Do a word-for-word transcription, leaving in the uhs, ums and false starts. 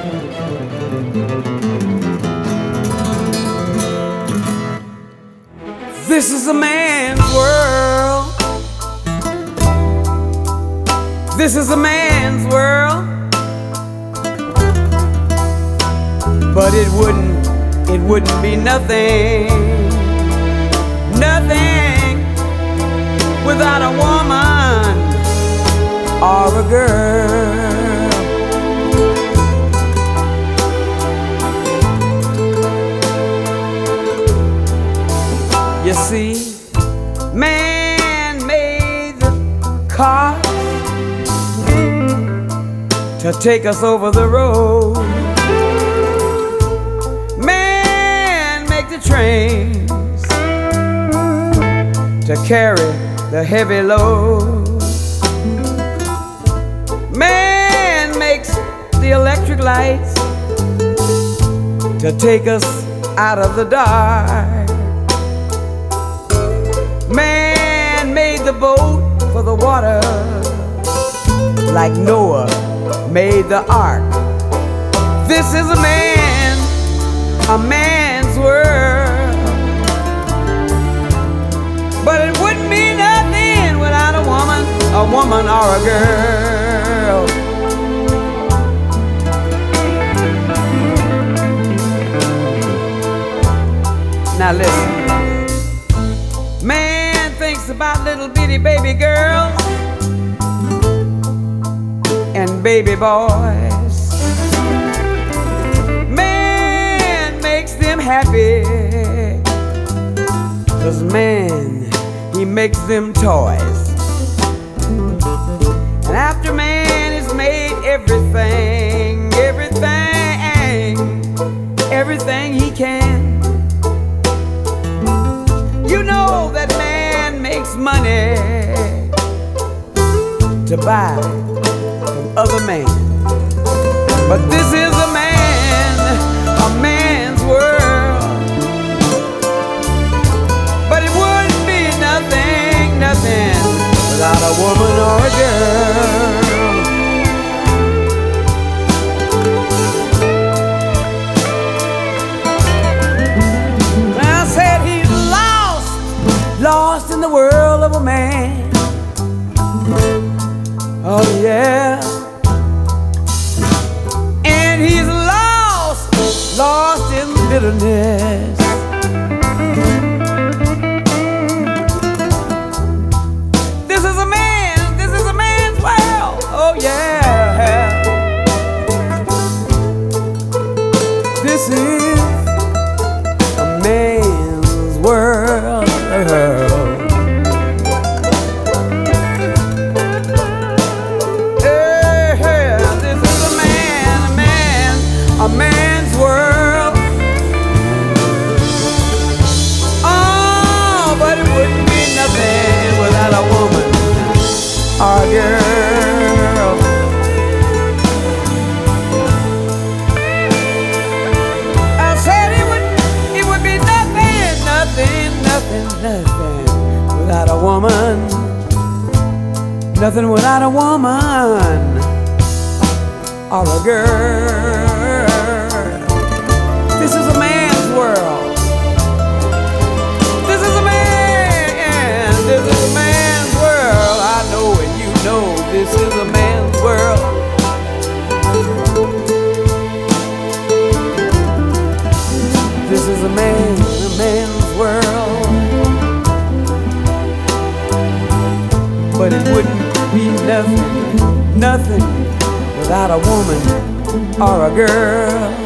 This is a man's world. This is a man's world. But it wouldn't, it wouldn't be nothing, nothing without a woman or a girl. You see, man made the cars to take us over the road. Man make the trains to carry the heavy load. Man makes the electric lights to take us out of the dark. Man made the boat for the water, like Noah made the ark. This is a man, a man's world. But it wouldn't be nothing without a woman, a woman or a girl. Now listen. Man thinks about little bitty baby girls and baby boys. Man makes them happy, 'cause man, he makes them toys. And after man has made everything, everything, everything he can, you know that man makes money to buy from other men. But this is a man, a man's world. But it wouldn't be nothing, nothing without a woman or a girl. Lost in the world of a man. Oh yeah. And he's lost, lost in bitterness. This is a man, this is a man's world. Oh yeah. This is a man's world. Hey, this is a man, a man, a man's world. Oh, but it wouldn't be nothing without a woman or a girl. I said it would, it would be nothing, nothing, nothing, nothing without a woman. Nothing without a woman or a girl. This is a man's world. This is a man. This is a man's world. I know and you know this is a man's world. This is a man, a man's world. But it wouldn't be nothing, nothing without a woman or a girl.